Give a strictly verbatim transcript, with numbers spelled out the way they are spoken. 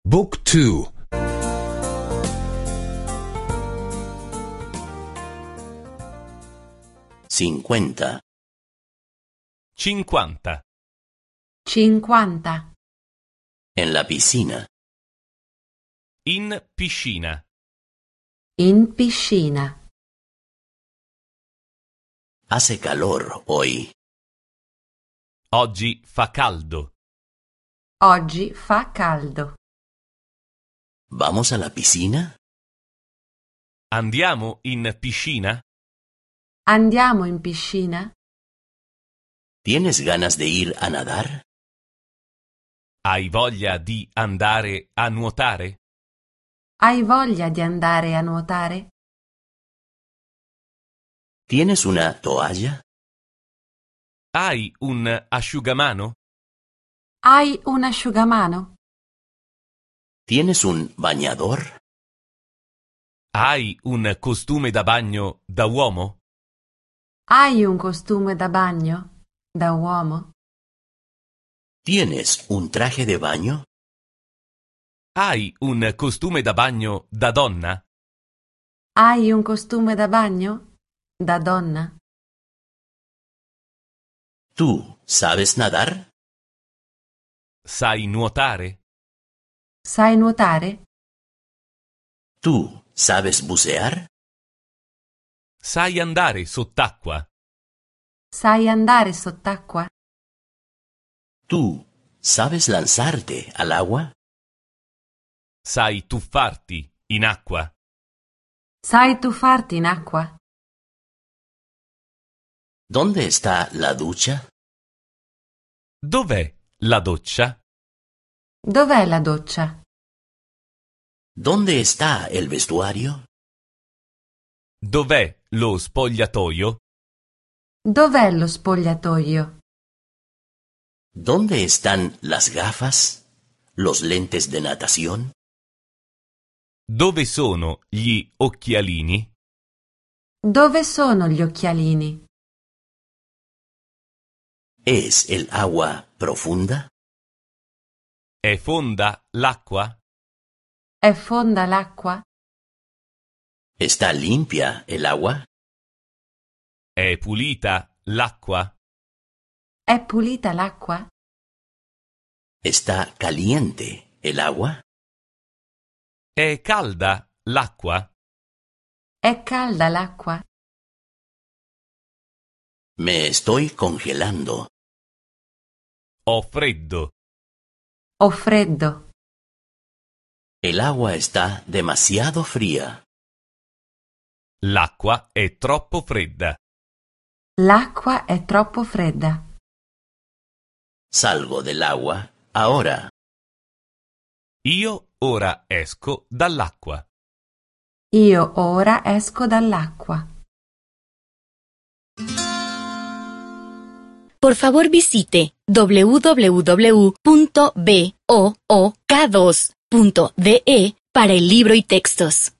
Book two. cincuenta, cinquanta. cinquanta. en la piscina, In piscina. In piscina. hace calor hoy. Oggi fa caldo. Oggi fa caldo. ¿Vamos a la piscina? Andiamo in piscina? Andiamo in piscina? ¿Tienes ganas de ir a nadar? Hai voglia di andare a nuotare? Hai voglia di andare a nuotare? ¿Tienes una toalla? Hai un asciugamano? Hai un asciugamano? ¿Tienes un bañador? Hai un costume da bagno da uomo? Hai un costume da bagno? Da uomo? ¿Tienes un traje de baño? Hai un costume da bagno da donna? Hai un costume da bagno? Da donna? ¿Tú sabes nadar? Sai nuotare? Sai nuotare? ¿Tú sabes bucear? Sai andare sott'acqua? Sai andare sott'acqua? ¿Tú sabes lanzarte al agua? Sai tuffarti in acqua? Sai tuffarti in acqua? ¿Dónde está la ducha? Dov'è la doccia? Dov'è la doccia? ¿Dónde está el vestuario? Dov'è lo spogliatoio? Dov'è lo spogliatoio? ¿Dónde están las gafas? ¿Los lentes de natación? Dove sono gli occhialini? Dove sono gli occhialini? ¿Es el agua profunda? È fonda l'acqua? È fonda l'acqua? ¿Está limpia el agua? È pulita l'acqua? È pulita l'acqua? ¿Está caliente el agua? È calda l'acqua? È calda l'acqua? Me estoy congelando. Ho freddo. Ho freddo. El agua está demasiado fría. L'acqua è troppo fredda. L'acqua è troppo fredda. Salgo del agua ahora. Io ora esco dall'acqua. Io ora esco dall'acqua. Por favor visite doble u doble u doble u punto book dos punto de para el libro y textos.